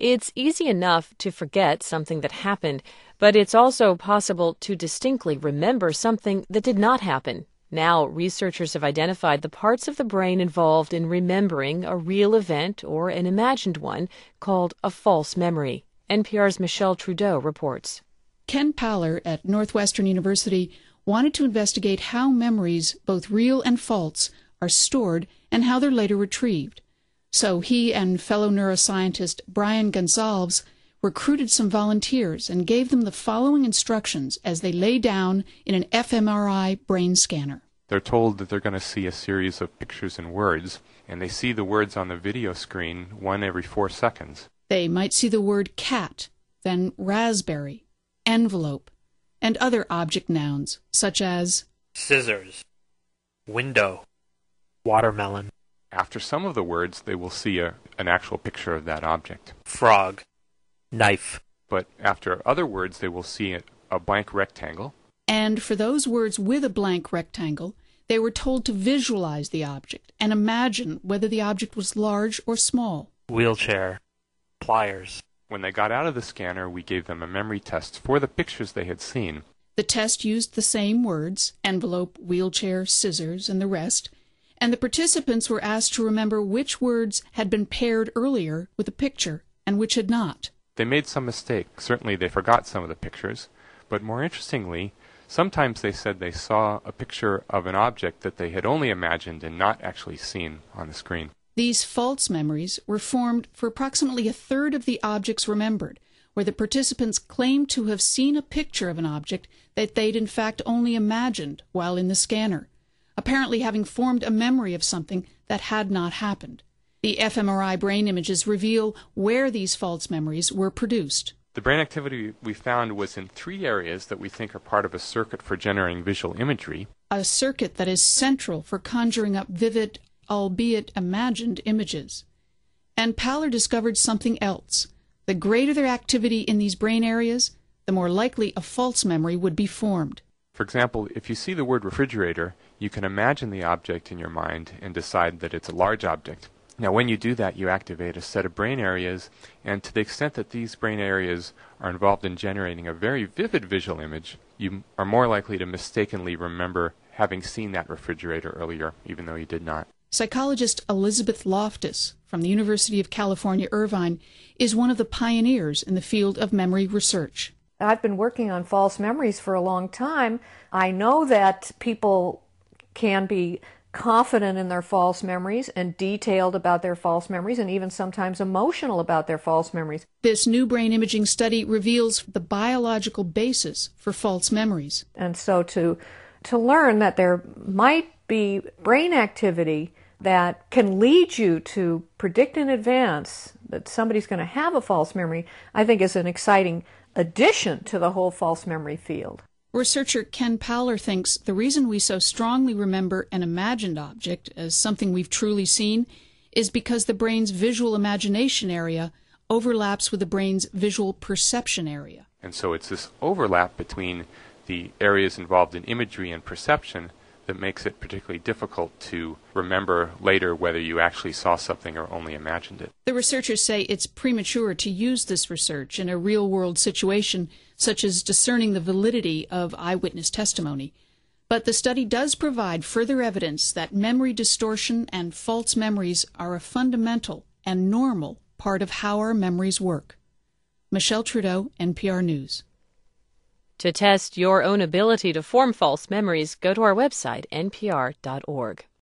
It's easy enough to forget something that happened, but it's also possible to distinctly remember something that did not happen. Now, researchers have identified the parts of the brain involved in remembering a real event or an imagined one called a false memory. NPR's Michelle Trudeau reports. Ken Paller at Northwestern University wanted to investigate how memories, both real and false, are stored and how they're later retrieved. So he and fellow neuroscientist Brian Gonsalves recruited some volunteers and gave them the following instructions as they lay down in an fMRI brain scanner. They're told that they're going to see a series of pictures and words, and they see the words on the video screen one every 4 seconds. They might see the word cat, then raspberry, envelope, and other object nouns, such as scissors, window, watermelon. After some of the words, they will see an actual picture of that object. Frog, knife. But after other words, they will see a blank rectangle. And for those words with a blank rectangle, they were told to visualize the object and imagine whether the object was large or small. Wheelchair, pliers. When they got out of the scanner, we gave them a memory test for the pictures they had seen. The test used the same words, envelope, wheelchair, scissors, and the rest, and the participants were asked to remember which words had been paired earlier with a picture and which had not. They made some mistakes. Certainly they forgot some of the pictures, but more interestingly, sometimes they said they saw a picture of an object that they had only imagined and not actually seen on the screen. These false memories were formed for approximately a third of the objects remembered, where the participants claimed to have seen a picture of an object that they'd in fact only imagined while in the scanner, apparently having formed a memory of something that had not happened. The fMRI brain images reveal where these false memories were produced. The brain activity we found was in 3 areas that we think are part of a circuit for generating visual imagery. A circuit that is central for conjuring up vivid, albeit imagined, images. And Paller discovered something else. The greater their activity in these brain areas, the more likely a false memory would be formed. For example, if you see the word refrigerator, you can imagine the object in your mind and decide that it's a large object. Now, when you do that, you activate a set of brain areas, and to the extent that these brain areas are involved in generating a very vivid visual image, you are more likely to mistakenly remember having seen that refrigerator earlier, even though you did not. Psychologist Elizabeth Loftus from the University of California, Irvine, is one of the pioneers in the field of memory research. I've been working on false memories for a long time. I know that people can be confident in their false memories and detailed about their false memories and even sometimes emotional about their false memories. This new brain imaging study reveals the biological basis for false memories. And so to learn that there might be brain activity that can lead you to predict in advance that somebody's going to have a false memory, I think is an exciting addition to the whole false memory field. Researcher Ken Paller thinks the reason we so strongly remember an imagined object as something we've truly seen is because the brain's visual imagination area overlaps with the brain's visual perception area. And so it's this overlap between the areas involved in imagery and perception that makes it particularly difficult to remember later whether you actually saw something or only imagined it. The researchers say it's premature to use this research in a real-world situation, such as discerning the validity of eyewitness testimony. But the study does provide further evidence that memory distortion and false memories are a fundamental and normal part of how our memories work. Michelle Trudeau, NPR News. To test your own ability to form false memories, go to our website, npr.org.